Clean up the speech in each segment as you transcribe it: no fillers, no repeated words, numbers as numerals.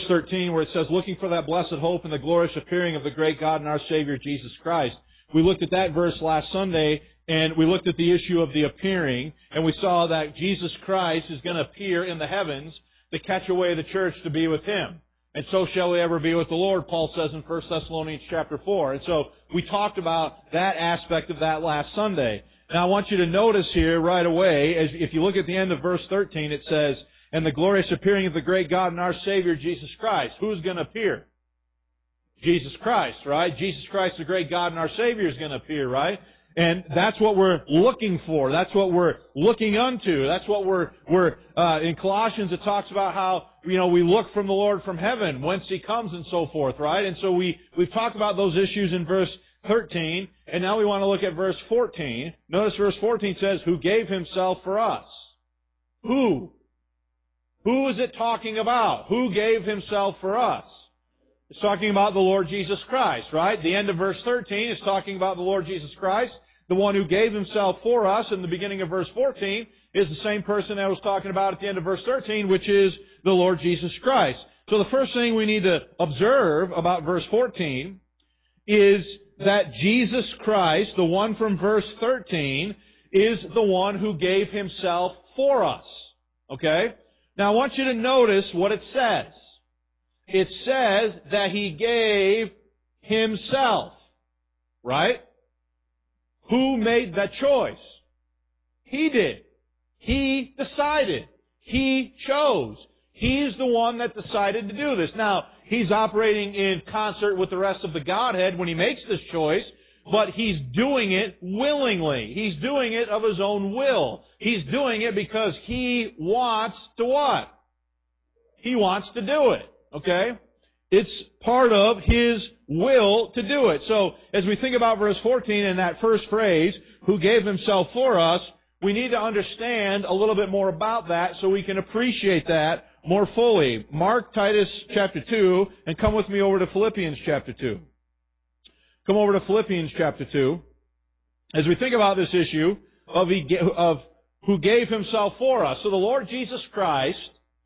13 where it says, looking for that blessed hope and the glorious appearing of the great God and our Savior Jesus Christ. We looked at that verse last Sunday, and we looked at the issue of the appearing, and we saw that Jesus Christ is going to appear in the heavens to catch away the church to be with Him. And so shall we ever be with the Lord, Paul says in 1 Thessalonians chapter 4. And so we talked about that aspect of that last Sunday. Now I want you to notice here right away, as if you look at the end of verse 13, it says, and the glorious appearing of the great God and our Savior, Jesus Christ. Who's going to appear? Jesus Christ, right? Jesus Christ, the great God and our Savior, is going to appear, right? And that's what we're looking for. That's what we're looking unto. That's what we're in Colossians it talks about how, we look from the Lord from heaven, whence He comes and so forth, right? And so we've talked about those issues in verse 13, and now we want to look at verse 14. Notice verse 14 says, who gave Himself for us. Who? Who is it talking about? Who gave Himself for us? It's talking about the Lord Jesus Christ, right? The end of verse 13 is talking about the Lord Jesus Christ, the one who gave Himself for us. And the beginning of verse 14 is the same person that was talking about at the end of verse 13, which is the Lord Jesus Christ. So the first thing we need to observe about verse 14 is that Jesus Christ, the one from verse 13, is the one who gave Himself for us. Okay? Now I want you to notice what it says. It says that He gave Himself. Right? Who made that choice? He did. He decided. He chose. He's the one that decided to do this. Now, He's operating in concert with the rest of the Godhead when He makes this choice, but He's doing it willingly. He's doing it of His own will. He's doing it because He wants to what? He wants to do it. Okay? It's part of His will to do it. So, as we think about verse 14 and that first phrase, who gave Himself for us, we need to understand a little bit more about that so we can appreciate that more fully. Mark Titus chapter 2 and come with me over to Philippians chapter 2. Come over to Philippians chapter 2. As we think about this issue of who gave Himself for us. So the Lord Jesus Christ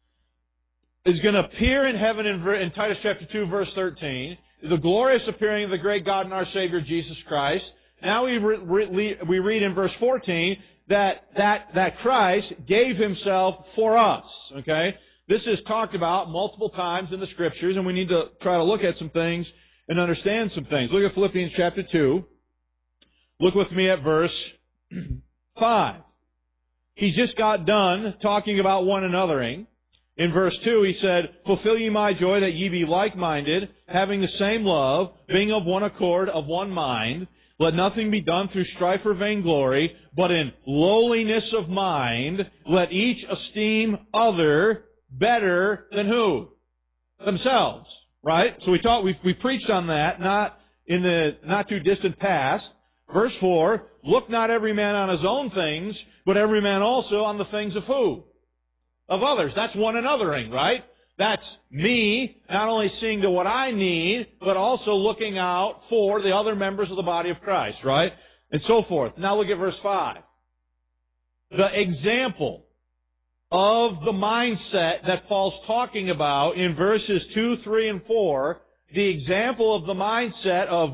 is going to appear in heaven in Titus chapter 2 verse 13. The glorious appearing of the great God and our Savior Jesus Christ. Now we read in verse 14 that Christ gave Himself for us. Okay? This is talked about multiple times in the Scriptures, and we need to try to look at some things and understand some things. Look at Philippians chapter 2. Look with me at verse 5. He's just got done talking about one anothering. In verse 2, he said, fulfill ye my joy that ye be like-minded, having the same love, being of one accord, of one mind. Let nothing be done through strife or vainglory, but in lowliness of mind, let each esteem other better than who? Themselves. Right? So we preached on that, not in the not too distant past. Verse 4, look not every man on his own things, but every man also on the things of who? Of others. That's one anothering, right? That's me not only seeing to what I need, but also looking out for the other members of the body of Christ, right? And so forth. Now look at verse 5. The example of the mindset that Paul's talking about in verses 2, 3, and 4, the example of the mindset of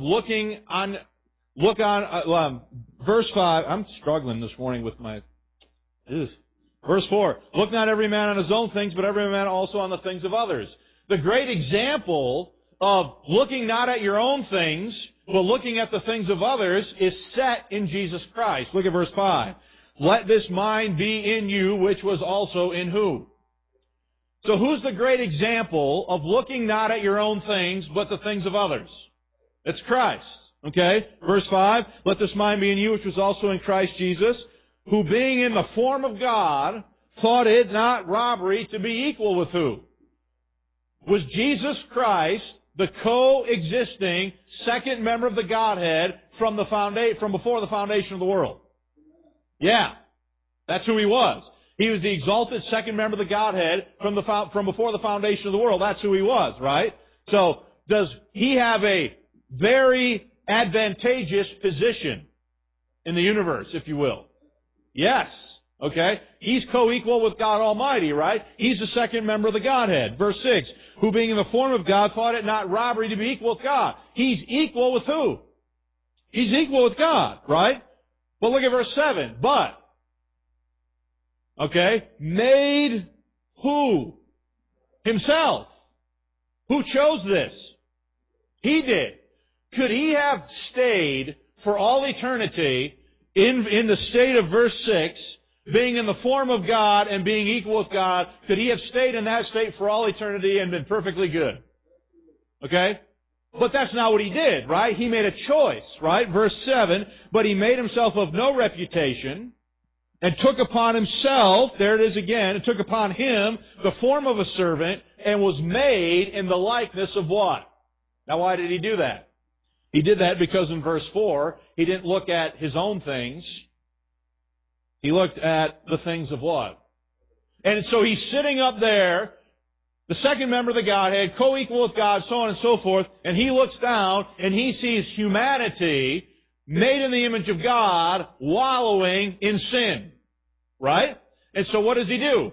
verse 5, I'm struggling this morning with my, verse 4, look not every man on his own things, but every man also on the things of others. The great example of looking not at your own things, but looking at the things of others is set in Jesus Christ. Look at verse 5. Let this mind be in you, which was also in who? So who's the great example of looking not at your own things, but the things of others? It's Christ. Okay? Verse 5, let this mind be in you, which was also in Christ Jesus, who being in the form of God, thought it not robbery to be equal with who? Was Jesus Christ the co-existing second member of the Godhead from before the foundation of the world? Yeah. That's who He was. He was the exalted second member of the Godhead from before the foundation of the world. That's who He was, right? So, does He have a very advantageous position in the universe, if you will? Yes. Okay? He's co-equal with God Almighty, right? He's the second member of the Godhead. Verse 6, who being in the form of God thought it not robbery to be equal with God. He's equal with who? He's equal with God, right? But look at verse 7. But, okay, made who? Himself. Who chose this? He did. Could he have stayed for all eternity in the state of verse 6, being in the form of God and being equal with God? Could he have stayed in that state for all eternity and been perfectly good? Okay? But that's not what he did, right? He made a choice, right? Verse 7, but he made himself of no reputation and took upon himself, there it is again, and took upon him the form of a servant and was made in the likeness of what? Now why did he do that? He did that because in verse 4, he didn't look at his own things. He looked at the things of what? And so he's sitting up there, the second member of the Godhead, co-equal with God, so on and so forth, and he looks down and he sees humanity made in the image of God, wallowing in sin. Right? And so what does he do?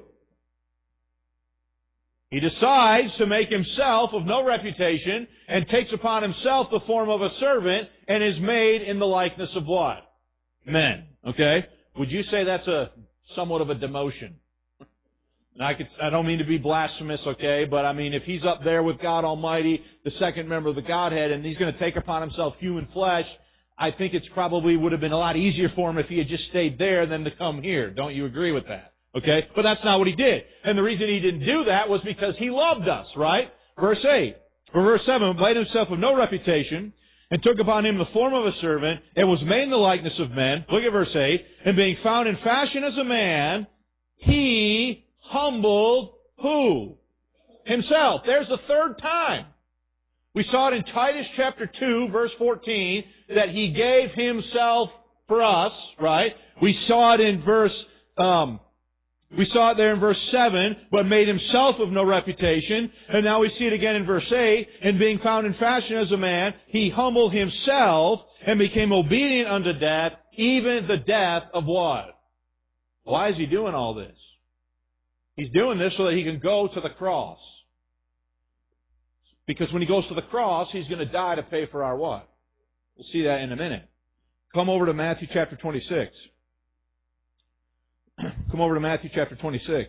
He decides to make himself of no reputation and takes upon himself the form of a servant and is made in the likeness of what? Men. Okay? Would you say that's somewhat of a demotion? And I don't mean to be blasphemous, okay, but I mean if he's up there with God Almighty, the second member of the Godhead, and he's going to take upon himself human flesh, I think it's probably would have been a lot easier for him if he had just stayed there than to come here. Don't you agree with that? Okay? But that's not what he did. And the reason he didn't do that was because he loved us, right? Verse 8, or verse 7, made himself of no reputation, and took upon him the form of a servant, and was made in the likeness of men. Look at verse 8. And being found in fashion as a man, he humbled who? Himself. There's the third time. We saw it in Titus chapter 2, verse 14, that he gave himself for us, right? We saw it in we saw it there in verse 7, but made himself of no reputation. And now we see it again in verse 8, and being found in fashion as a man, he humbled himself and became obedient unto death, even the death of what? Why is he doing all this? He's doing this so that he can go to the cross. Because when he goes to the cross, he's going to die to pay for our what? We'll see that in a minute. Come over to Matthew chapter 26. Come over to Matthew chapter 26.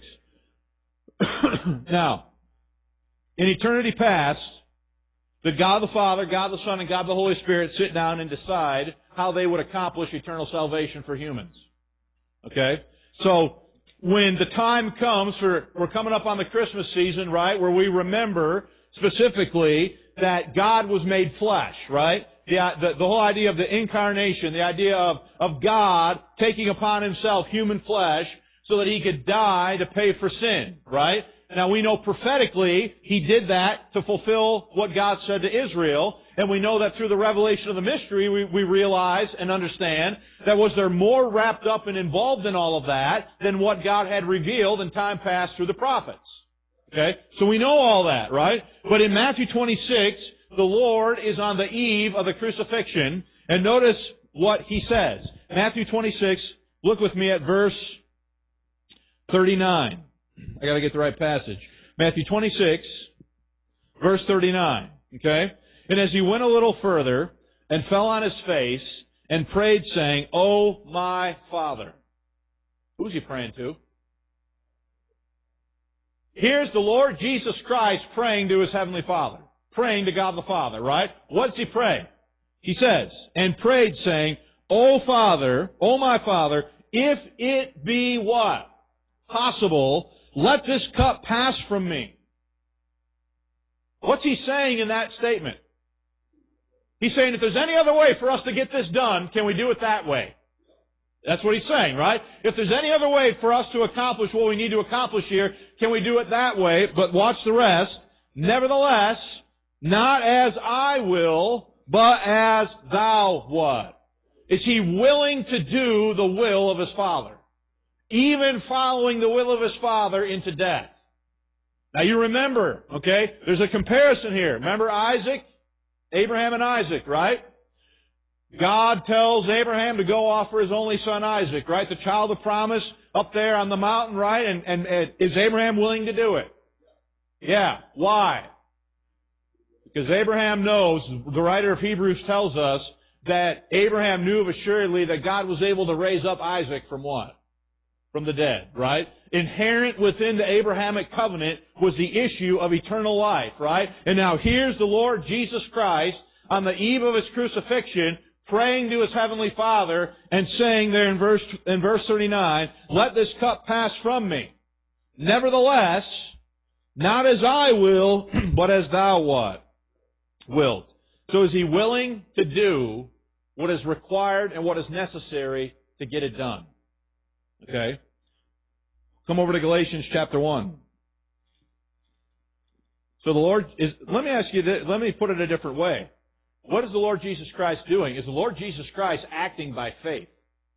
Now, in eternity past, did God the Father, God the Son, and God the Holy Spirit sit down and decide how they would accomplish eternal salvation for humans? Okay? So, when the time comes we're coming up on the Christmas season, right, where we remember specifically that God was made flesh, right? The whole idea of the incarnation, the idea of God taking upon himself human flesh so that he could die to pay for sin, right? Now we know prophetically he did that to fulfill what God said to Israel, and we know that through the revelation of the mystery we realize and understand that was there more wrapped up and involved in all of that than what God had revealed in time past through the prophets. Okay? So we know all that, right? But in Matthew 26, the Lord is on the eve of the crucifixion, and notice what he says. Matthew 26, look with me at verse 39. I gotta get the right passage. Matthew 26, verse 39. Okay? And as he went a little further, and fell on his face, and prayed, saying, O my Father. Who's he praying to? Here's the Lord Jesus Christ praying to his heavenly Father. Praying to God the Father, right? What does he pray? He says, and prayed, saying, O Father, O my Father, if it be what? Possible, let this cup pass from me. What's he saying in that statement? He's saying, if there's any other way for us to get this done, can we do it that way? That's what he's saying, right? If there's any other way for us to accomplish what we need to accomplish here, can we do it that way? But watch the rest. Nevertheless, not as I will, but as thou what? Is he willing to do the will of his Father? Even following the will of his Father into death. Now you remember, okay, there's a comparison here. Remember Isaac? Abraham and Isaac, right? God tells Abraham to go offer his only son Isaac, right? The child of promise up there on the mountain, right? And is Abraham willing to do it? Yeah. Why? Because Abraham knows, the writer of Hebrews tells us, that Abraham knew of assuredly that God was able to raise up Isaac from what? From the dead, right? Inherent within the Abrahamic covenant was the issue of eternal life, right? And now here's the Lord Jesus Christ on the eve of His crucifixion, praying to His Heavenly Father and saying there in verse 39, let this cup pass from me. Nevertheless, not as I will, but as Thou what? Wilt. So is He willing to do what is required and what is necessary to get it done? Okay? Come over to Galatians chapter 1. So the Lord is, let me ask you this, let me put it a different way. What is the Lord Jesus Christ doing? Is the Lord Jesus Christ acting by faith?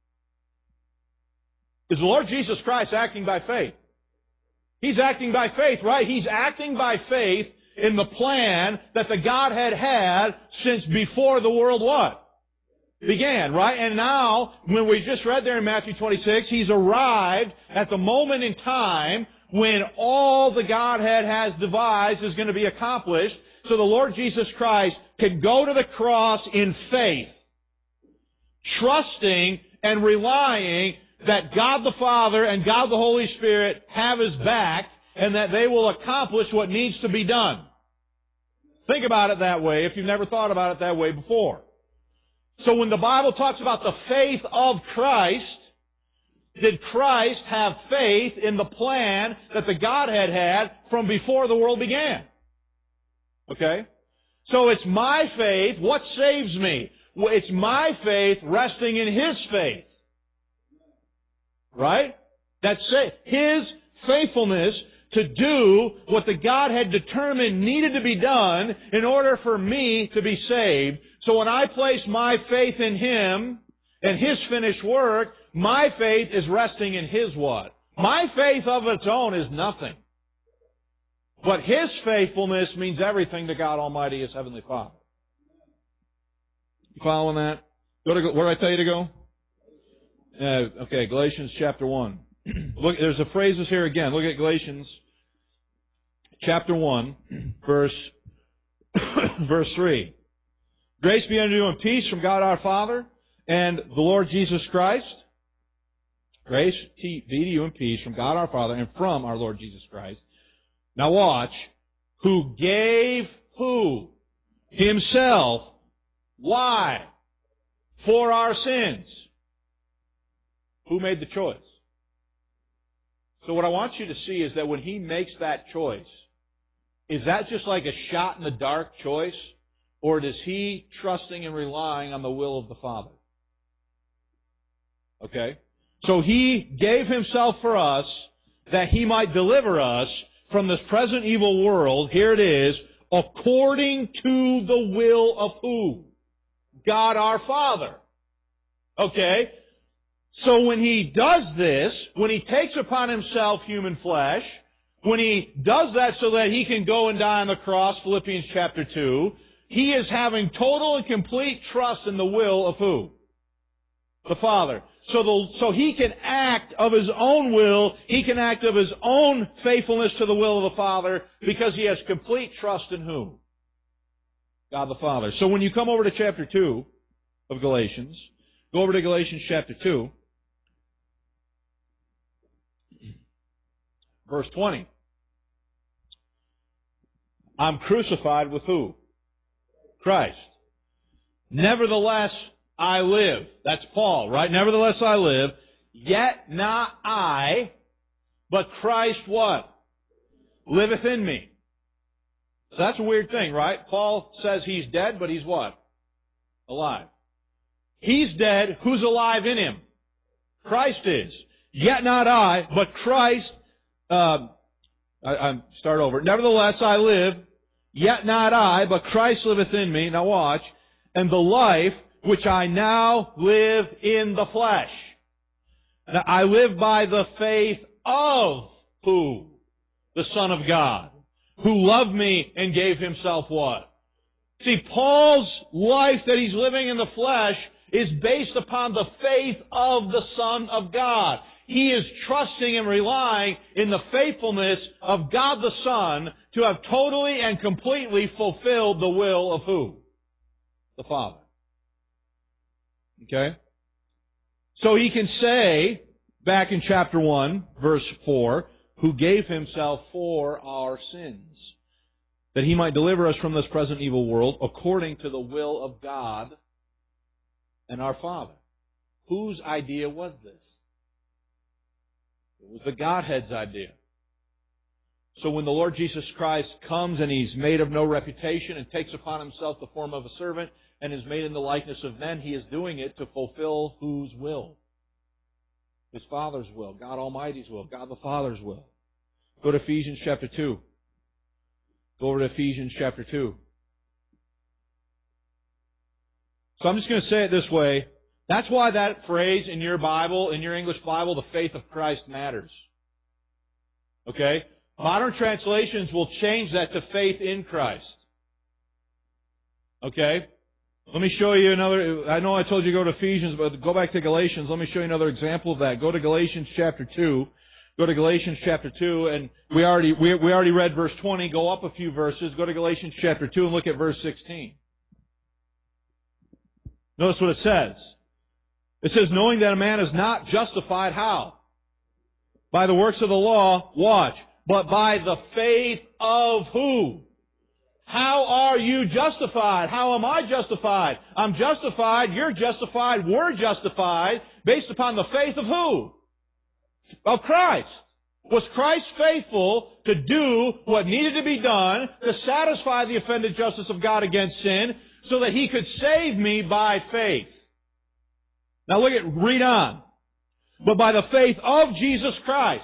Is the Lord Jesus Christ acting by faith? He's acting by faith, right? He's acting by faith in the plan that the Godhead had since before the world what? Began, right? And now, when we just read there in Matthew 26, He's arrived at the moment in time when all the Godhead has devised is going to be accomplished. So the Lord Jesus Christ can go to the cross in faith, trusting and relying that God the Father and God the Holy Spirit have His back and that they will accomplish what needs to be done. Think about it that way if you've never thought about it that way before. So when the Bible talks about the faith of Christ, did Christ have faith in the plan that the Godhead had from before the world began? Okay? So it's my faith. What saves me? Well, it's my faith resting in His faith. Right? That's His faithfulness to do what the God had determined needed to be done in order for me to be saved. So when I place my faith in Him and His finished work, my faith is resting in His what? My faith of its own is nothing. But His faithfulness means everything to God Almighty, His Heavenly Father. You following that? Go to where did I tell you to go? Okay, Galatians chapter 1. Look, there's a phrases here again. Look at Galatians chapter 1, verse 3. Grace be unto you and peace from God our Father and the Lord Jesus Christ. Grace be to you and peace from God our Father and from our Lord Jesus Christ. Now watch. Who gave who? Himself. Why? For our sins. Who made the choice? So what I want you to see is that when He makes that choice, is that just like a shot in the dark choice? Or is He trusting and relying on the will of the Father? Okay? So He gave Himself for us that He might deliver us from this present evil world. Here it is, according to the will of who? God our Father. Okay? So when He does this, when He takes upon Himself human flesh, when He does that so that He can go and die on the cross, Philippians chapter 2, He is having total and complete trust in the will of who? The Father. So He can act of His own will, He can act of His own faithfulness to the will of the Father because He has complete trust in who? God the Father. So when you come over to chapter 2 of Galatians, go over to Galatians chapter 2, verse 20. I'm crucified with who? Christ. Nevertheless, I live. That's Paul, right? Nevertheless, I live. Yet not I, but Christ what? Liveth in me. So that's a weird thing, right? Paul says he's dead, but he's what? Alive. He's dead. Who's alive in him? Christ is. Yet not I, but Christ. I start over. Nevertheless, I live. Yet not I, but Christ liveth in me. Now watch. And the life which I now live in the flesh. Now, I live by the faith of who? The Son of God. Who loved me and gave Himself what? See, Paul's life that he's living in the flesh is based upon the faith of the Son of God. He is trusting and relying in the faithfulness of God the Son to have totally and completely fulfilled the will of who? The Father. Okay? So he can say, back in chapter 1, verse 4, who gave himself for our sins, that he might deliver us from this present evil world, according to the will of God and our Father. Whose idea was this? It was the Godhead's idea. So when the Lord Jesus Christ comes and He's made of no reputation and takes upon Himself the form of a servant and is made in the likeness of men, He is doing it to fulfill whose will? His Father's will, God Almighty's will, God the Father's will. Go to Ephesians chapter 2. Go over to Ephesians chapter 2. So I'm just going to say it this way. That's why that phrase in your Bible, in your English Bible, the faith of Christ matters. Okay? Modern translations will change that to faith in Christ. Okay? Let me show you another, I know I told you to go to Ephesians, but go back to Galatians. Let me show you another example of that. Go to Galatians chapter 2. Go to Galatians chapter 2, and we already read verse 20. Go up a few verses. Go to Galatians chapter 2 and look at verse 16. Notice what it says. It says, knowing that a man is not justified, how? By the works of the law, watch, but by the faith of who? How are you justified? How am I justified? I'm justified, you're justified, we're justified, based upon the faith of who? Of Christ. Was Christ faithful to do what needed to be done to satisfy the offended justice of God against sin so that He could save me by faith? Now read on. But by the faith of Jesus Christ,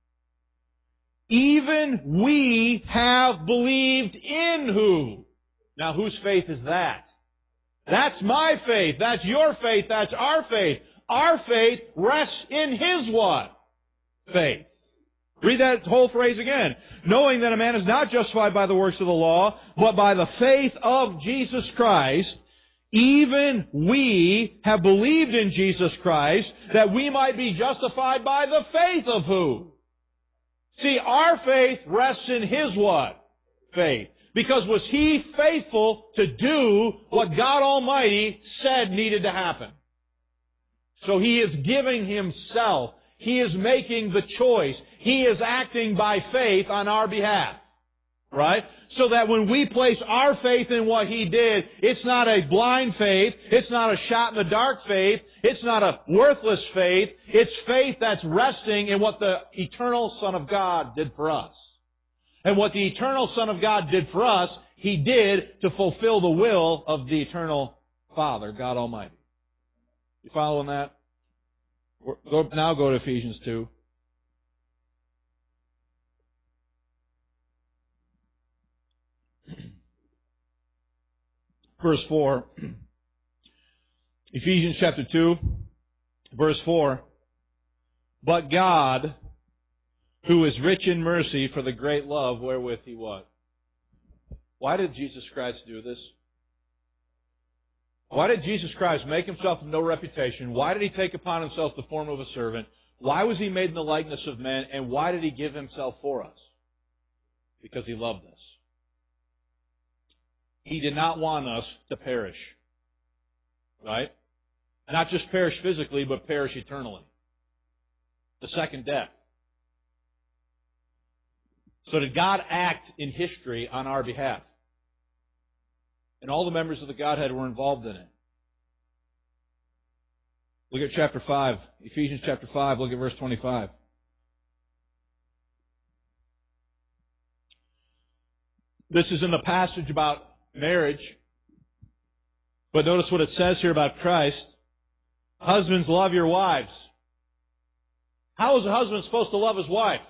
even we have believed in who? Now whose faith is that? That's my faith. That's your faith. That's our faith. Our faith rests in His what? Faith. Read that whole phrase again. Knowing that a man is not justified by the works of the law, but by the faith of Jesus Christ, even we have believed in Jesus Christ, that we might be justified by the faith of who? See, our faith rests in His what? Faith. Because was He faithful to do what God Almighty said needed to happen? So He is giving Himself. He is making the choice. He is acting by faith on our behalf. Right? So that when we place our faith in what He did, it's not a blind faith. It's not a shot in the dark faith. It's not a worthless faith. It's faith that's resting in what the eternal Son of God did for us. And what the eternal Son of God did for us, He did to fulfill the will of the eternal Father, God Almighty. You following that? Now go to Ephesians 2. Verse 4. Ephesians chapter 2, verse 4. But God, who is rich in mercy for the great love wherewith He what? Why did Jesus Christ do this? Why did Jesus Christ make Himself of no reputation? Why did He take upon Himself the form of a servant? Why was He made in the likeness of men? And why did He give Himself for us? Because He loved us. He did not want us to perish. Right? Not just perish physically, but perish eternally. The second death. So did God act in history on our behalf? And all the members of the Godhead were involved in it. Look at chapter 5. Ephesians chapter 5. Look at verse 25. This is in the passage about marriage. But notice what it says here about Christ. Husbands, love your wives. How is a husband supposed to love his wife?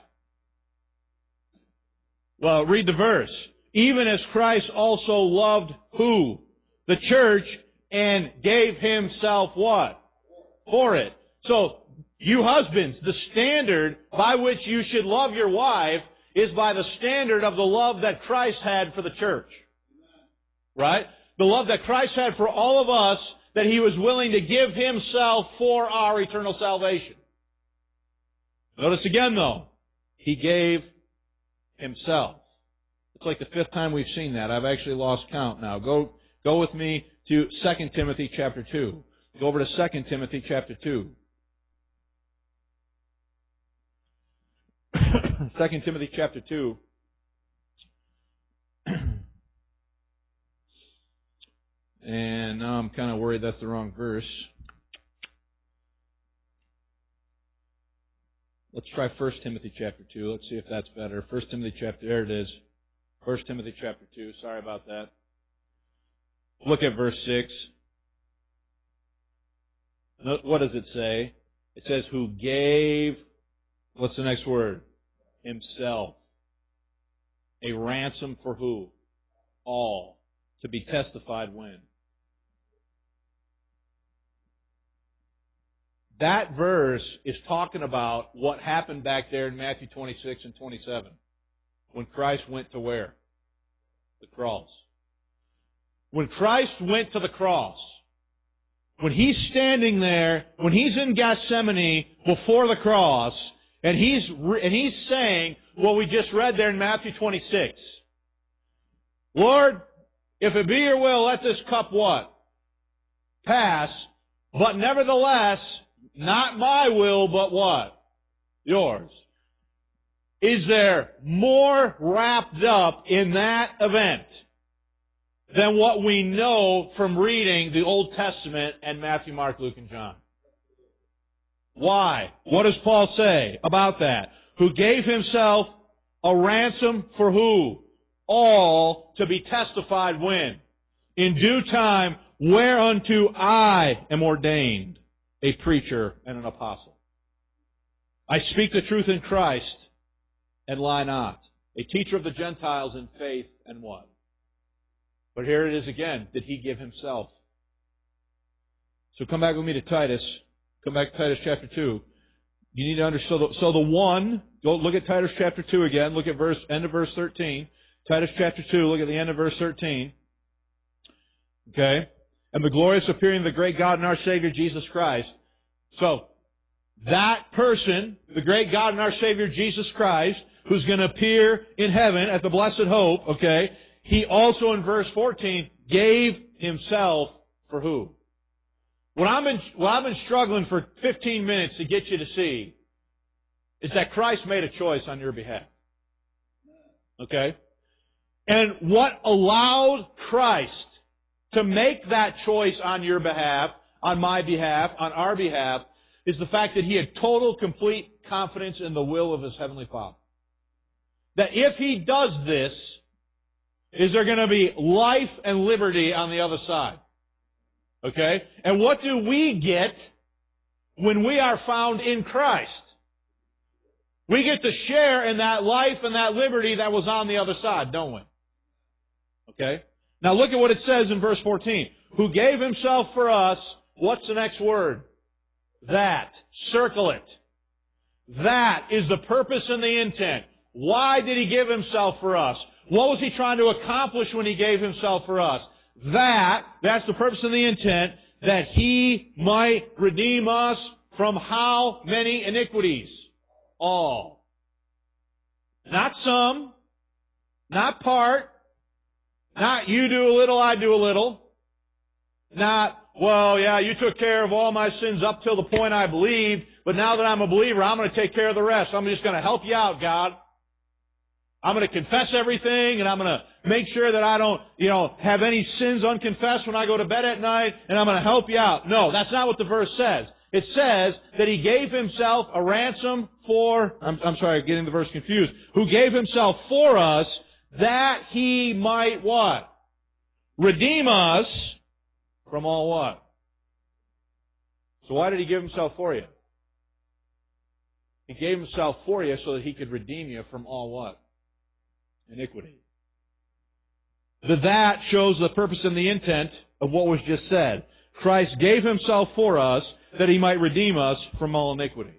Well, read the verse. Even as Christ also loved who? The church, and gave Himself what? For it. So, you husbands, the standard by which you should love your wife is by the standard of the love that Christ had for the church. Right? The love that Christ had for all of us, that He was willing to give Himself for our eternal salvation. Notice again though, He gave Himself. It's like the fifth time we've seen that. I've actually lost count now. Go with me to 2 Timothy chapter 2. Go over to 2 Timothy chapter 2. 2 Timothy chapter 2. And now I'm kind of worried that's the wrong verse. Let's try 1 Timothy chapter 2. Let's see if that's better. 1 Timothy chapter, there it is. 1 Timothy chapter 2. Sorry about that. Look at verse 6. What does it say? It says, who gave, what's the next word? Himself. A ransom for who? All. To be testified when? That verse is talking about what happened back there in Matthew 26 and 27. When Christ went to where? The cross. When Christ went to the cross, when He's standing there, when He's in Gethsemane before the cross, and He's saying what we just read there in Matthew 26. Lord, if it be Your will, let this cup what? Pass, but nevertheless, not my will, but what? Yours. Is there more wrapped up in that event than what we know from reading the Old Testament and Matthew, Mark, Luke, and John? Why? What does Paul say about that? Who gave Himself a ransom for who? All, to be testified when? In due time, whereunto I am ordained a preacher and an apostle. I speak the truth in Christ and lie not. A teacher of the Gentiles in faith and what? But here it is again. Did He give Himself? So come back with me to Titus. Come back to Titus chapter 2. You need to understand. So the one, go look at Titus chapter 2 again. Look at end of verse 13. Titus chapter 2, look at the end of verse 13. Okay? And the glorious appearing of the great God and our Savior, Jesus Christ. So, that person, the great God and our Savior, Jesus Christ, who's going to appear in heaven at the blessed hope, okay, He also in verse 14 gave Himself for who? What I've been struggling for 15 minutes to get you to see is that Christ made a choice on your behalf. Okay? And what allowed Christ to make that choice on your behalf, on my behalf, on our behalf, is the fact that He had total, complete confidence in the will of His Heavenly Father. That if He does this, is there going to be life and liberty on the other side? Okay? And what do we get when we are found in Christ? We get to share in that life and that liberty that was on the other side, don't we? Okay? Now look at what it says in verse 14. Who gave Himself for us, what's the next word? That. Circle it. That is the purpose and the intent. Why did He give Himself for us? What was He trying to accomplish when He gave Himself for us? That's the purpose and the intent, that He might redeem us from how many iniquities? All. Not some, not part, not you do a little, I do a little, not, well, yeah, you took care of all my sins up till the point I believed, but now that I'm a believer, I'm going to take care of the rest. I'm just going to help you out, God. I'm going to confess everything, and I'm going to make sure that I don't, have any sins unconfessed when I go to bed at night, and I'm going to help you out. No, that's not what the verse says. It says that He gave Himself a ransom for, I'm sorry, getting the verse confused, who gave Himself for us that He might what? Redeem us from all what? So why did He give Himself for you? He gave Himself for you so that He could redeem you from all what? Iniquity. That shows the purpose and the intent of what was just said. Christ gave Himself for us that He might redeem us from all iniquity.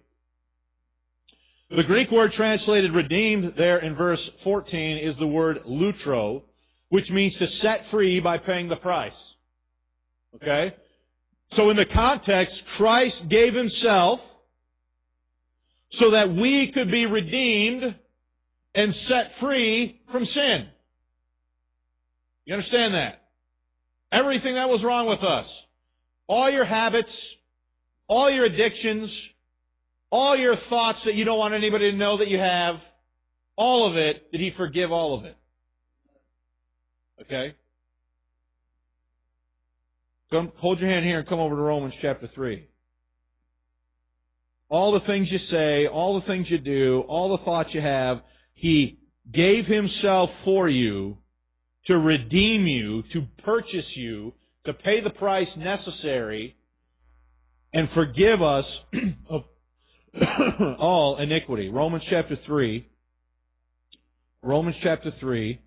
The Greek word translated redeemed there in verse 14 is the word lutro, which means to set free by paying the price. Okay? So in the context, Christ gave Himself so that we could be redeemed and set free from sin. You understand that? Everything that was wrong with us. All your habits, all your addictions, all your thoughts that you don't want anybody to know that you have, all of it, did He forgive all of it? Okay? Come, hold your hand here and come over to Romans chapter 3. All the things you say, all the things you do, all the thoughts you have, He gave Himself for you to redeem you, to purchase you, to pay the price necessary, and forgive us of all iniquity. Romans chapter 3. Romans chapter 3,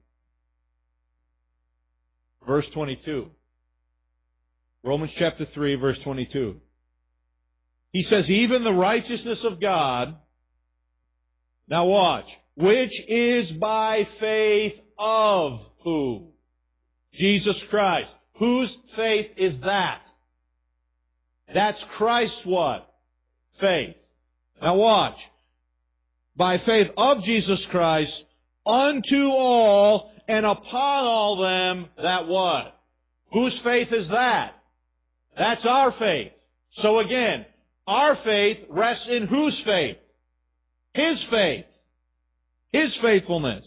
verse 22. Romans chapter 3, verse 22. He says, even the righteousness of God, now watch, which is by faith of who? Jesus Christ. Whose faith is that? That's Christ's what? Faith. Now watch. By faith of Jesus Christ, unto all and upon all them that what? Whose faith is that? That's our faith. So again, our faith rests in whose faith? His faith. His faithfulness.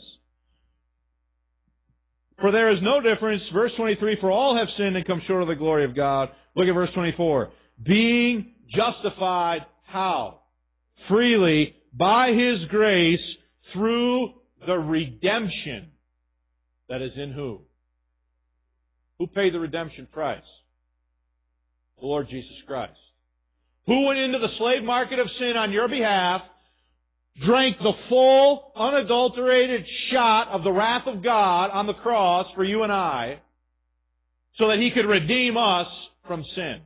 For there is no difference, verse 23, for all have sinned and come short of the glory of God. Look at verse 24. Being justified, how? Freely, by His grace, through the redemption that is in who? Who paid the redemption price? The Lord Jesus Christ. Who went into the slave market of sin on your behalf, drank the full, unadulterated shot of the wrath of God on the cross for you and I, so that He could redeem us from sin.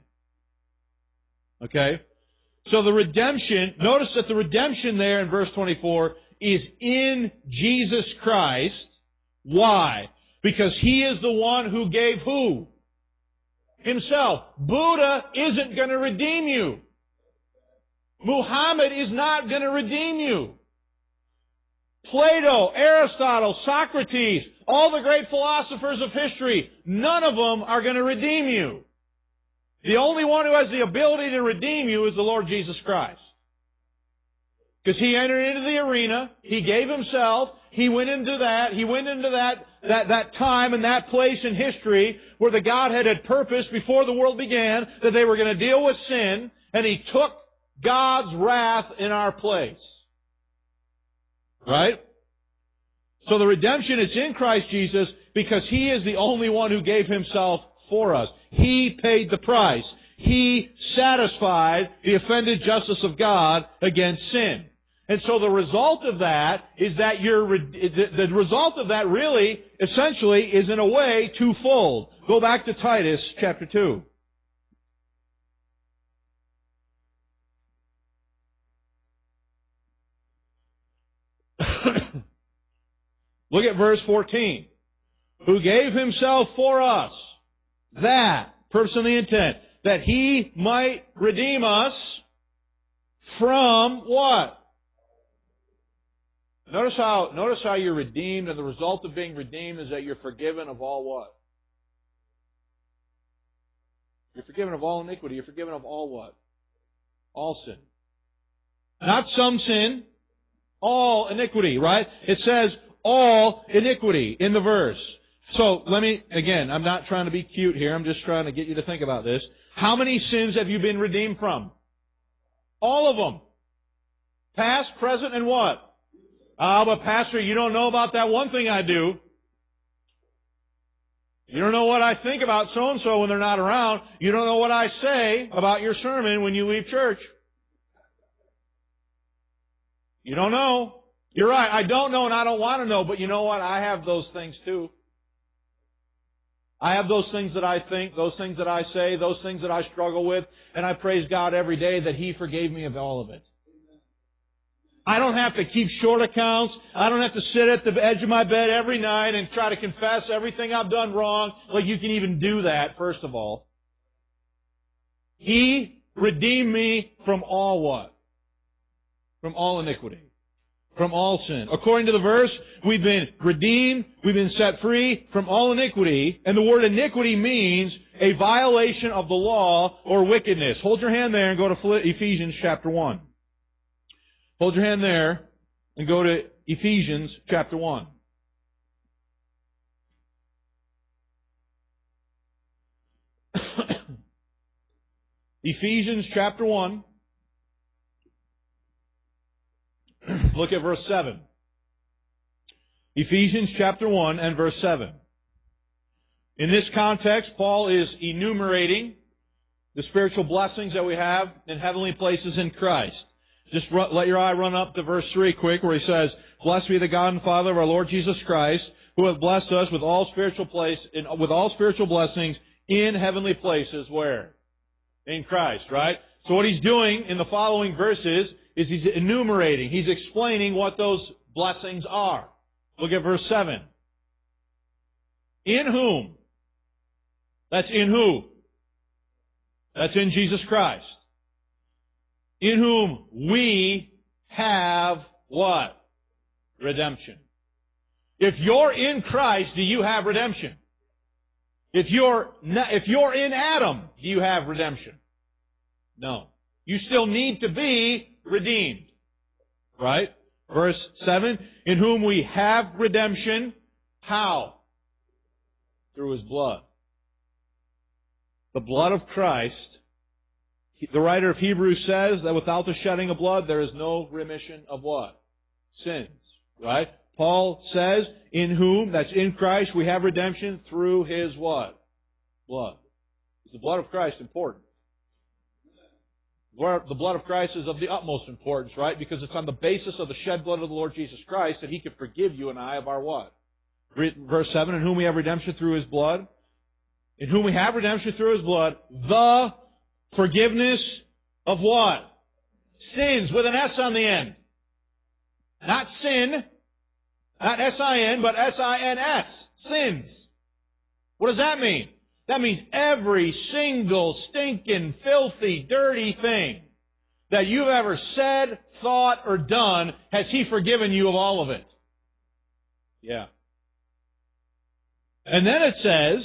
Okay? So the redemption, notice that the redemption there in verse 24 is in Jesus Christ. Why? Because He is the one who gave who? Himself. Buddha isn't going to redeem you. Muhammad is not going to redeem you. Plato, Aristotle, Socrates, all the great philosophers of history, none of them are going to redeem you. The only one who has the ability to redeem you is the Lord Jesus Christ. Because He entered into the arena, He gave Himself, He went into that time and that place in history where the Godhead had purposed before the world began that they were going to deal with sin, and He took God's wrath in our place. Right? So the redemption is in Christ Jesus because He is the only one who gave Himself for us. He paid the price. He satisfied the offended justice of God against sin. And so the result of that is that the result of that really, essentially, is in a way twofold. Go back to Titus chapter 2. Look at verse 14. Who gave Himself for us, that, purpose and the intent, that He might redeem us from what? Notice how you're redeemed, and the result of being redeemed is that you're forgiven of all what? You're forgiven of all iniquity. You're forgiven of all what? All sin. Not some sin, all iniquity, right? It says all iniquity in the verse. So, again, I'm not trying to be cute here. I'm just trying to get you to think about this. How many sins have you been redeemed from? All of them. Past, present, and what? But Pastor, you don't know about that one thing I do. You don't know what I think about so-and-so when they're not around. You don't know what I say about your sermon when you leave church. You don't know. You're right. I don't know and I don't want to know, but you know what? I have those things too. I have those things that I think, those things that I say, those things that I struggle with, and I praise God every day that He forgave me of all of it. I don't have to keep short accounts. I don't have to sit at the edge of my bed every night and try to confess everything I've done wrong. Like you can even do that, first of all. He redeemed me from all what? From all iniquity. From all sin. According to the verse, we've been redeemed, we've been set free from all iniquity, and the word iniquity means a violation of the law or wickedness. Hold your hand there and go to Ephesians chapter 1. Hold your hand there and go to Ephesians chapter 1. Ephesians chapter 1. Look at verse 7. Ephesians chapter 1 and verse 7. In this context, Paul is enumerating the spiritual blessings that we have in heavenly places in Christ. Just let your eye run up to verse 3 quick, where he says, "Blessed be the God and Father of our Lord Jesus Christ, who hath blessed us with all spiritual blessings in heavenly places." Where? In Christ, right? So what he's doing in the following verses is he's enumerating, he's explaining what those blessings are. Look at verse 7. In whom? That's in who? That's in Jesus Christ. In whom we have what? Redemption. If you're in Christ, do you have redemption? If you're in Adam, do you have redemption? No. You still need to be redeemed. Right? Verse 7, in whom we have redemption. How? Through His blood. The blood of Christ. The writer of Hebrews says that without the shedding of blood, there is no remission of what? Sins. Right? Paul says, in whom, that's in Christ, we have redemption through His what? Blood. Is the blood of Christ important? The blood of Christ is of the utmost importance, right? Because it's on the basis of the shed blood of the Lord Jesus Christ that He could forgive you and I of our what? Verse 7, in whom we have redemption through His blood. In whom we have redemption through His blood, the forgiveness of what? Sins, with an S on the end. Not sin, not S-I-N, but S-I-N-S. Sins. What does that mean? That means every single stinking, filthy, dirty thing that you've ever said, thought, or done, has He forgiven you of all of it. Yeah. And then it says,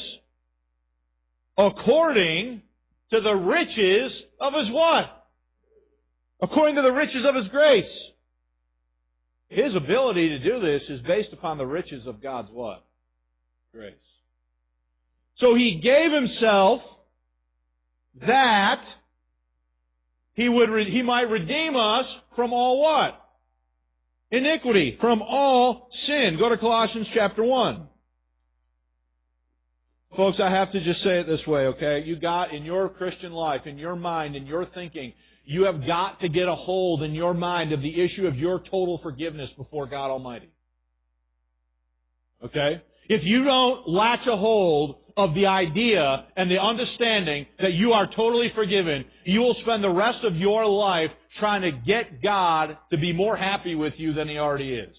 according to the riches of His what? According to the riches of His grace. His ability to do this is based upon the riches of God's what? Grace. So He gave Himself that He might redeem us from all what? Iniquity. From all sin. Go to Colossians chapter 1. Folks, I have to just say it this way, okay? You got in your Christian life, in your mind, in your thinking, you have got to get a hold in your mind of the issue of your total forgiveness before God Almighty. Okay? If you don't latch a hold of the idea and the understanding that you are totally forgiven, you will spend the rest of your life trying to get God to be more happy with you than He already is.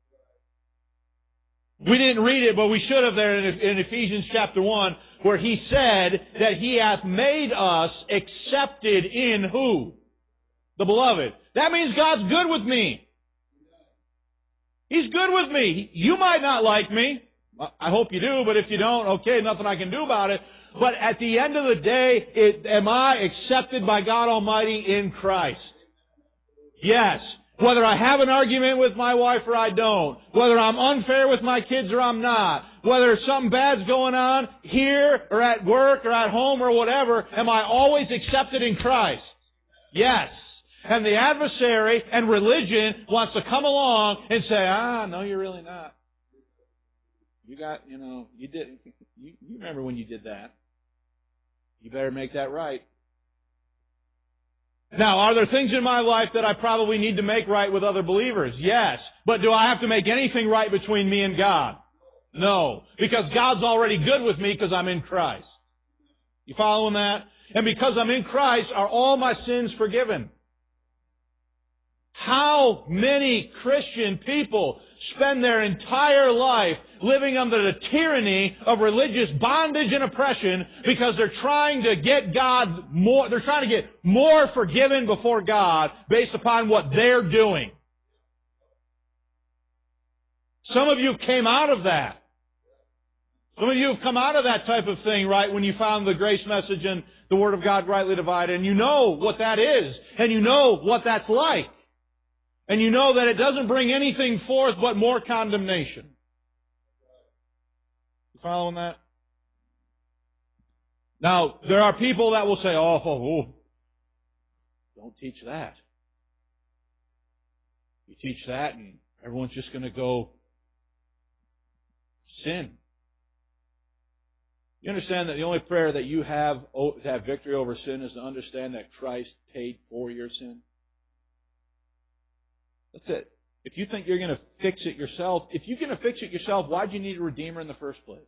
We didn't read it, but we should have there in Ephesians chapter 1, where He said that He hath made us accepted in who? The Beloved. That means God's good with me. He's good with me. You might not like me. I hope you do, but if you don't, okay, nothing I can do about it. But at the end of the day, am I accepted by God Almighty in Christ? Yes. Whether I have an argument with my wife or I don't. Whether I'm unfair with my kids or I'm not. Whether something bad's going on here or at work or at home or whatever, am I always accepted in Christ? Yes. And the adversary and religion wants to come along and say, no, you're really not. You remember when you did that. You better make that right. Now, are there things in my life that I probably need to make right with other believers? Yes. But do I have to make anything right between me and God? No. Because God's already good with me because I'm in Christ. You following that? And because I'm in Christ, are all my sins forgiven? How many Christian people spend their entire life living under the tyranny of religious bondage and oppression because they're trying to get God more, they're trying to get more forgiven before God based upon what they're doing. Some of you came out of that. Some of you have come out of that type of thing, right, when you found the grace message and the Word of God rightly divided, and you know what that is, and you know what that's like. And you know that it doesn't bring anything forth but more condemnation. You following that? Now, there are people that will say, oh, don't teach that. You teach that and everyone's just going to go sin. You understand that the only prayer that you have to have victory over sin is to understand that Christ paid for your sin? That's it. If you think you're going to fix it yourself, if you're going to fix it yourself, why'd you need a Redeemer in the first place?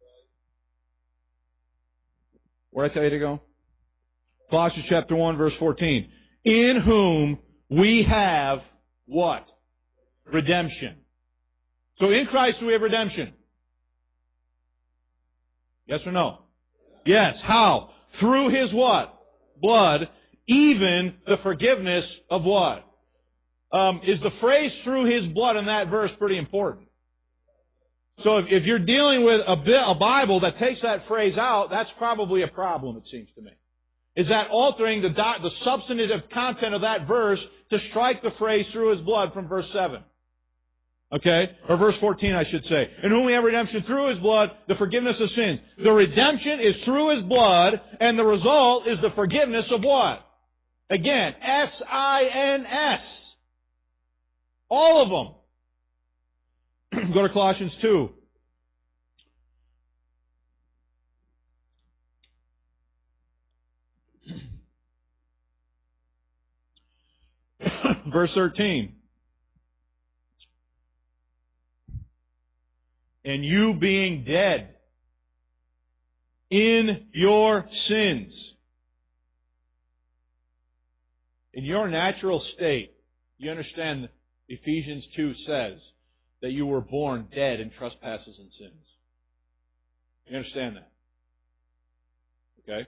Where'd I tell you to go? Colossians chapter 1, verse 14. In whom we have what? Redemption. So in Christ we have redemption. Yes or no? Yes. How? Through His what? Blood, even the forgiveness of what? Is the phrase through His blood in that verse pretty important? So if you're dealing with a Bible that takes that phrase out, that's probably a problem, it seems to me. Is that altering the substantive content of that verse to strike the phrase through His blood from verse 7? Okay? Or verse 14, I should say. In whom we have redemption through His blood, the forgiveness of sins. The redemption is through His blood, and the result is the forgiveness of what? Again, S-I-N-S. All of them. Go to Colossians 2. Verse 13. And you being dead in your sins, in your natural state, you understand Ephesians 2 says that you were born dead in trespasses and sins. You understand that? Okay?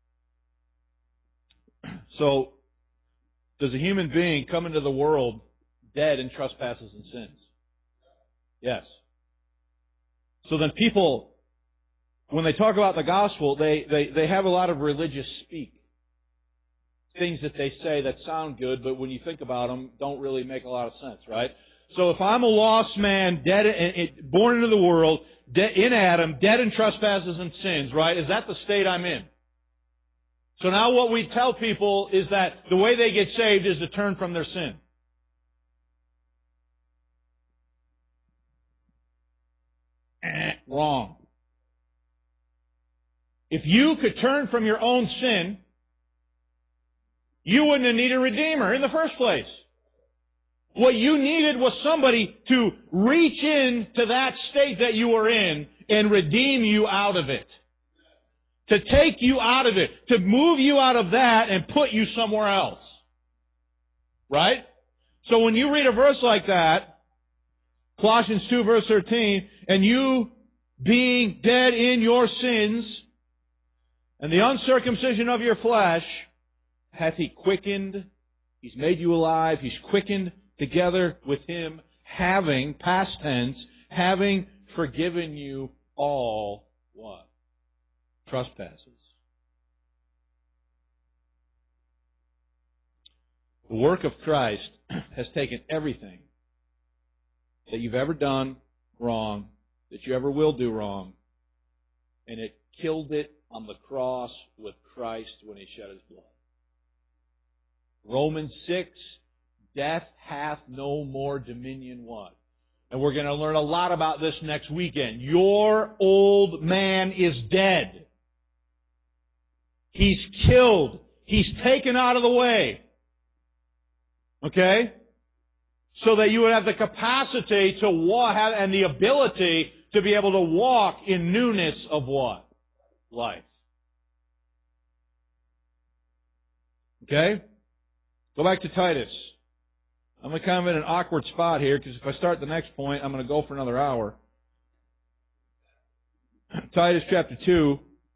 So, does a human being come into the world dead in trespasses and sins? Yes. So then people, when they talk about the gospel, they have a lot of religious speak. Things that they say that sound good, but when you think about them, don't really make a lot of sense, right? So if I'm a lost man, dead, born into the world, in Adam, dead in trespasses and sins, right? Is that the state I'm in? So now what we tell people is that the way they get saved is to turn from their sin. Wrong. If you could turn from your own sin, you wouldn't have needed a Redeemer in the first place. What you needed was somebody to reach into that state that you were in and redeem you out of it. To take you out of it. To move you out of that and put you somewhere else. Right? So when you read a verse like that, Colossians 2 verse 13, and you being dead in your sins and the uncircumcision of your flesh, hath He quickened, He's made you alive, He's quickened together with Him, having, past tense, having forgiven you all, what? Trespasses. The work of Christ has taken everything that you've ever done wrong, that you ever will do wrong, and it killed it on the cross with Christ when He shed His blood. Romans 6, death hath no more dominion what? And we're going to learn a lot about this next weekend. Your old man is dead. He's killed. He's taken out of the way. Okay? So that you would have the capacity to walk and the ability to be able to walk in newness of what? Life. Okay? Go back to Titus. I'm kind of in an awkward spot here because if I start the next point, I'm going to go for another hour. Titus chapter 2.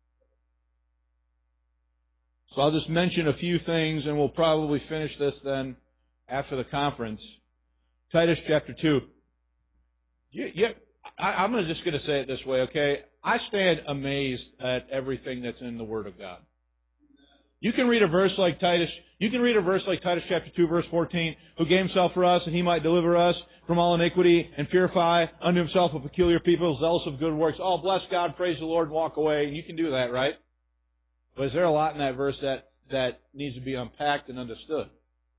So I'll just mention a few things and we'll probably finish this then after the conference. Titus chapter 2. I'm just going to say it this way, okay? I stand amazed at everything that's in the Word of God. You can read a verse like Titus chapter 2, verse 14, who gave himself for us, and he might deliver us from all iniquity, and purify unto himself a peculiar people, zealous of good works. Oh, bless God, praise the Lord, and walk away. You can do that, right? But is there a lot in that verse that needs to be unpacked and understood?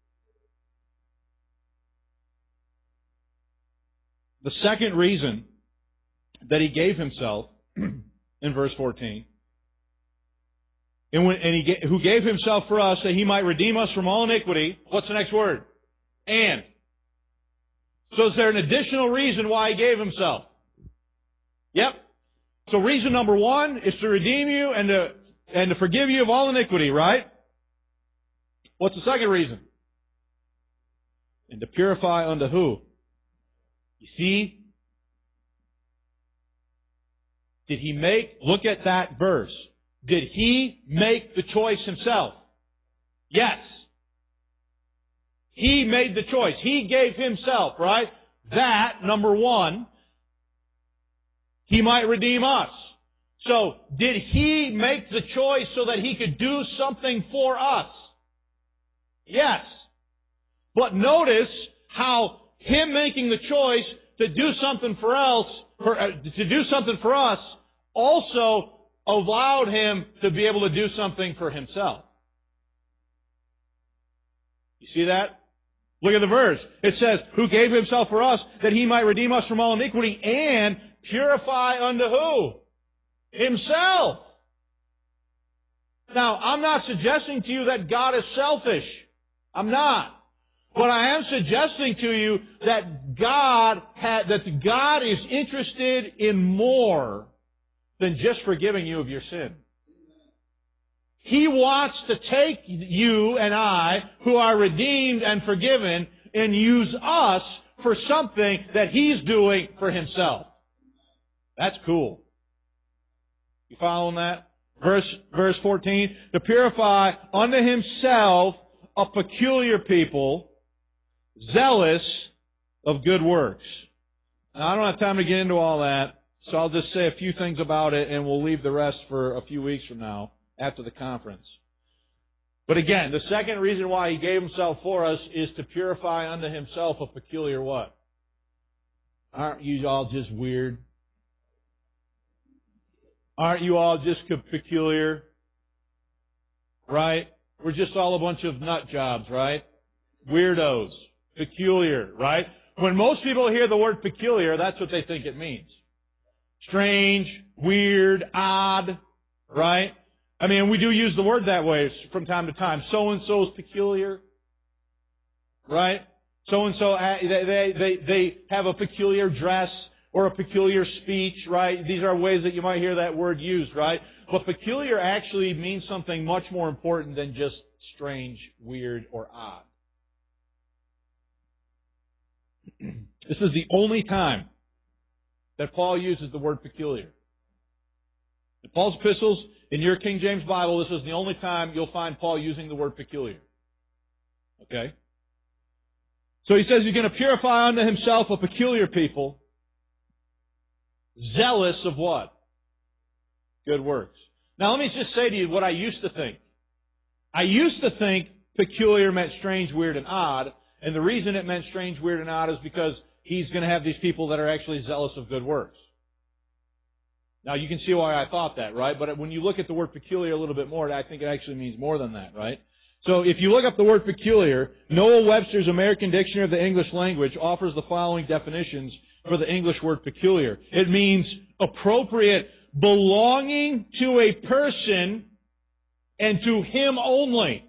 The second reason that he gave himself, in verse 14, who gave himself for us that he might redeem us from all iniquity. What's the next word? And. So is there an additional reason why he gave himself? Yep. So reason number one is to redeem you and to forgive you of all iniquity, right? What's the second reason? And to purify unto who? You see? Look at that verse. Did he make the choice himself? Yes. He made the choice. He gave himself, right? That, number one, he might redeem us. So, did he make the choice so that he could do something for us? Yes. But notice how him making the choice to do something for us also allowed him to be able to do something for himself. You see that? Look at the verse. It says, who gave himself for us that he might redeem us from all iniquity and purify unto who? Himself. Now, I'm not suggesting to you that God is selfish. I'm not. But I am suggesting to you that God is interested in more than just forgiving you of your sin. He wants to take you and I, who are redeemed and forgiven, and use us for something that He's doing for Himself. That's cool. You following that? Verse 14, to purify unto Himself a peculiar people, zealous of good works. Now, I don't have time to get into all that, so I'll just say a few things about it, and we'll leave the rest for a few weeks from now, after the conference. But again, the second reason why He gave Himself for us is to purify unto Himself a peculiar what? Aren't you all just weird? Aren't you all just peculiar? Right? We're just all a bunch of nut jobs, right? Weirdos. Peculiar, right? When most people hear the word peculiar, that's what they think it means. Strange, weird, odd, right? I mean, we do use the word that way from time to time. So-and-so is peculiar, right? So-and-so, they have a peculiar dress or a peculiar speech, right? These are ways that you might hear that word used, right? But peculiar actually means something much more important than just strange, weird, or odd. This is the only time that Paul uses the word peculiar. In Paul's epistles, in your King James Bible, this is the only time you'll find Paul using the word peculiar. Okay? So he says he's going to purify unto himself a peculiar people, zealous of what? Good works. Now let me just say to you what I used to think. I used to think peculiar meant strange, weird, and odd, and the reason it meant strange, weird, and odd is because he's going to have these people that are actually zealous of good works. Now, you can see why I thought that, right? But when you look at the word peculiar a little bit more, I think it actually means more than that, right? So if you look up the word peculiar, Noah Webster's American Dictionary of the English Language offers the following definitions for the English word peculiar. It means appropriate, belonging to a person and to him only.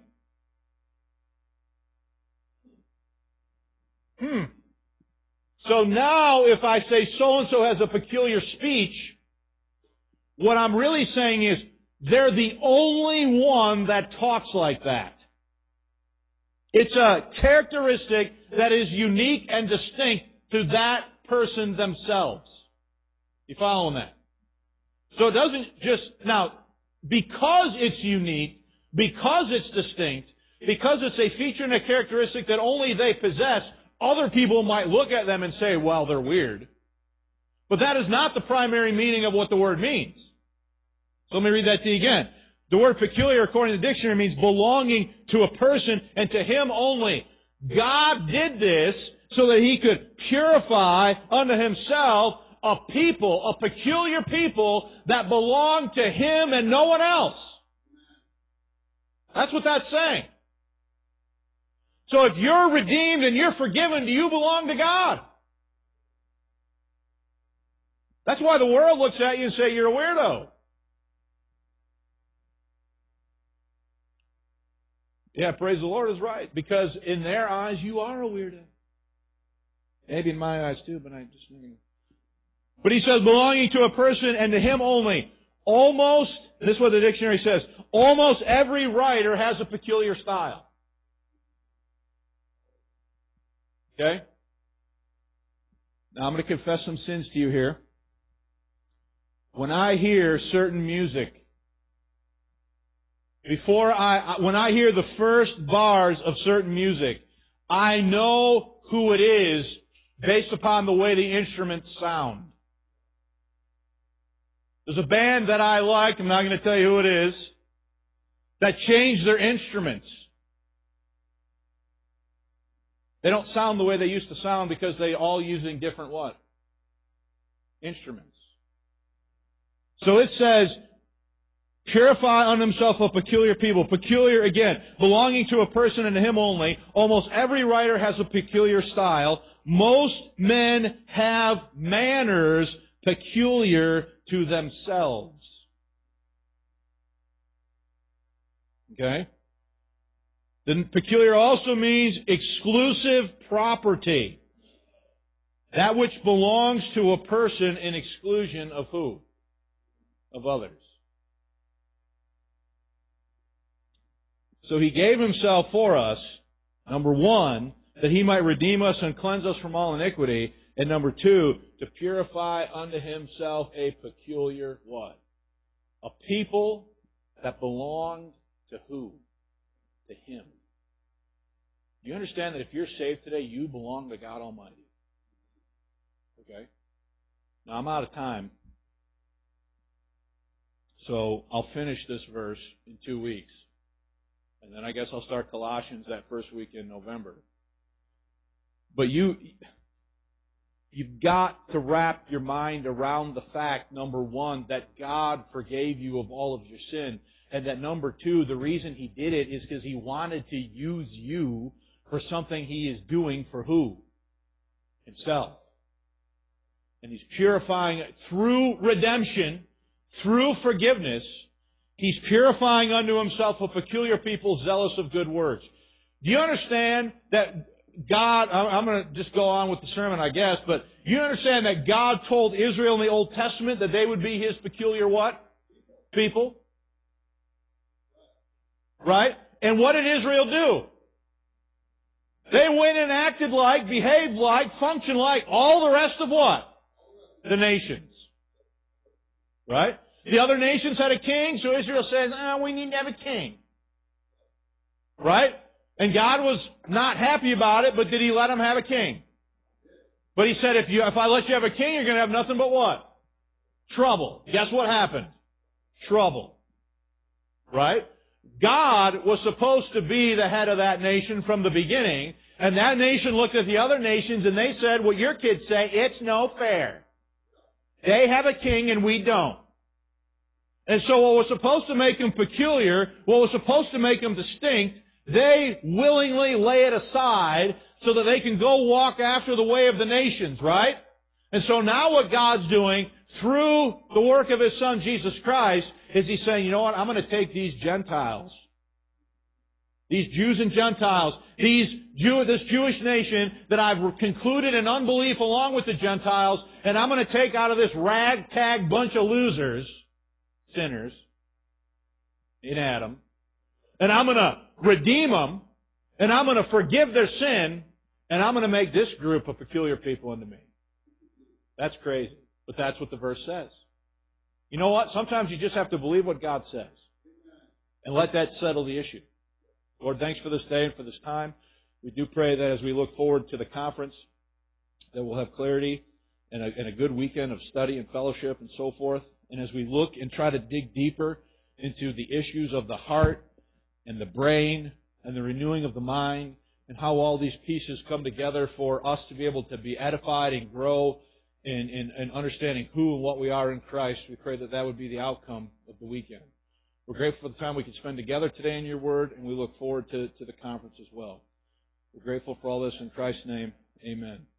So now if I say so-and-so has a peculiar speech, what I'm really saying is they're the only one that talks like that. It's a characteristic that is unique and distinct to that person themselves. You following that? So it doesn't just, now, because it's unique, because it's distinct, because it's a feature and a characteristic that only they possess, other people might look at them and say, well, they're weird. But that is not the primary meaning of what the word means. So let me read that to you again. The word peculiar, according to the dictionary, means belonging to a person and to him only. God did this so that He could purify unto Himself a people, a peculiar people that belong to Him and no one else. That's what that's saying. So if you're redeemed and you're forgiven, do you belong to God? That's why the world looks at you and say you're a weirdo. Yeah, praise the Lord is right. Because in their eyes, you are a weirdo. Maybe in my eyes too, but I just... But he says, belonging to a person and to him only. Almost, this is what the dictionary says, almost every writer has a peculiar style. Okay? Now I'm going to confess some sins to you here. When I hear certain music, when I hear the first bars of certain music, I know who it is based upon the way the instruments sound. There's a band that I like, I'm not going to tell you who it is, that changed their instruments. They don't sound the way they used to sound because they all using different what? Instruments. So it says, purify unto himself a peculiar people. Peculiar, again, belonging to a person and to him only. Almost every writer has a peculiar style. Most men have manners peculiar to themselves. Okay? Then peculiar also means exclusive property. That which belongs to a person in exclusion of who? Of others. So He gave Himself for us, number one, that He might redeem us and cleanse us from all iniquity, and number two, to purify unto Himself a peculiar what? A people that belonged to who? To Him. Do you understand that if you're saved today, you belong to God Almighty? Okay? Now I'm out of time. So I'll finish this verse in 2 weeks. And then I guess I'll start Colossians that first week in November. But you've got to wrap your mind around the fact, number one, that God forgave you of all of your sin. And that number two, the reason He did it is because He wanted to use you for something He is doing for who? Himself. And He's purifying it through redemption, through forgiveness. He's purifying unto Himself a peculiar people zealous of good works. Do you understand that God, I'm going to just go on with the sermon, I guess, but you understand that God told Israel in the Old Testament that they would be His peculiar what? People. Right? And what did Israel do? They went and acted like, behaved like, functioned like all the rest of what? The nations. Right? The other nations had a king, so Israel says, we need to have a king. Right? And God was not happy about it, but did He let them have a king? But He said, if I let you have a king, you're going to have nothing but what? Trouble. Guess what happened? Trouble. Right? God was supposed to be the head of that nation from the beginning, and that nation looked at the other nations and they said, what your kids say, it's no fair. They have a king and we don't. And so what was supposed to make them peculiar, what was supposed to make them distinct, they willingly lay it aside so that they can go walk after the way of the nations, right? And so now what God's doing through the work of His Son, Jesus Christ, is He's saying, you know what, I'm going to take these Gentiles, these Jews and Gentiles, this Jewish nation that I've concluded in unbelief along with the Gentiles, and I'm going to take out of this ragtag bunch of losers, sinners, in Adam, and I'm going to redeem them, And I'm going to forgive their sin, and I'm going to make this group a peculiar people unto me. That's crazy. But that's what the verse says. You know what? Sometimes you just have to believe what God says. And let that settle the issue. Lord, thanks for this day and for this time. We do pray that as we look forward to the conference, that we'll have clarity and a good weekend of study and fellowship and so forth. And as we look and try to dig deeper into the issues of the heart and the brain and the renewing of the mind and how all these pieces come together for us to be able to be edified and grow in understanding who and what we are in Christ, we pray that that would be the outcome of the weekend. We're grateful for the time we can spend together today in your word, and we look forward to the conference as well. We're grateful for all this in Christ's name. Amen.